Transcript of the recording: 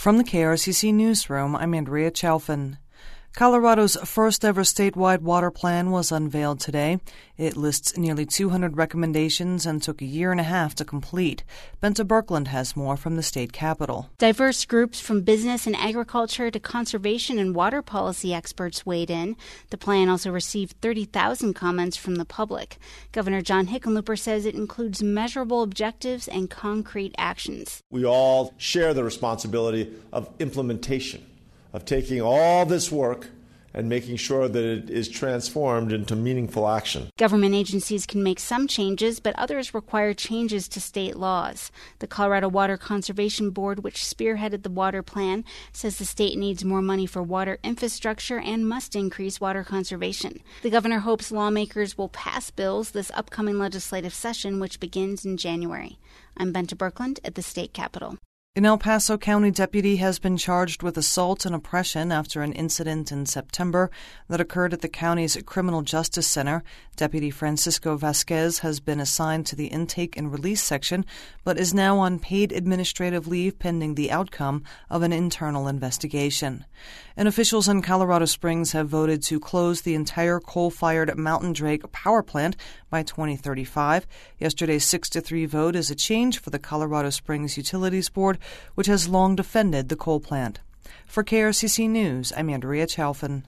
From the KRCC Newsroom, I'm Andrea Chalfin. Colorado's first-ever statewide water plan was unveiled today. It lists nearly 200 recommendations and took a year and a half to complete. Benta Birkeland has more from the state capitol. Diverse groups from business and agriculture to conservation and water policy experts weighed in. The plan also received 30,000 comments from the public. Governor John Hickenlooper says it includes measurable objectives and concrete actions. We all share the responsibility of implementation, of taking all this work and making sure that it is transformed into meaningful action. Government agencies can make some changes, but others require changes to state laws. The Colorado Water Conservation Board, which spearheaded the water plan, says the state needs more money for water infrastructure and must increase water conservation. The governor hopes lawmakers will pass bills this upcoming legislative session, which begins in January. I'm Benta Birkeland at the state capitol. An El Paso County deputy has been charged with assault and oppression after an incident in September that occurred at the county's Criminal Justice Center. Deputy Francisco Vasquez has been assigned to the intake and release section, but is now on paid administrative leave pending the outcome of an internal investigation. And officials in Colorado Springs have voted to close the entire coal-fired Mountain Drake power plant by 2035. Yesterday's 6-3 vote is a change for the Colorado Springs Utilities Board, which has long defended the coal plant. For KRCC News, I'm Andrea Chalfin.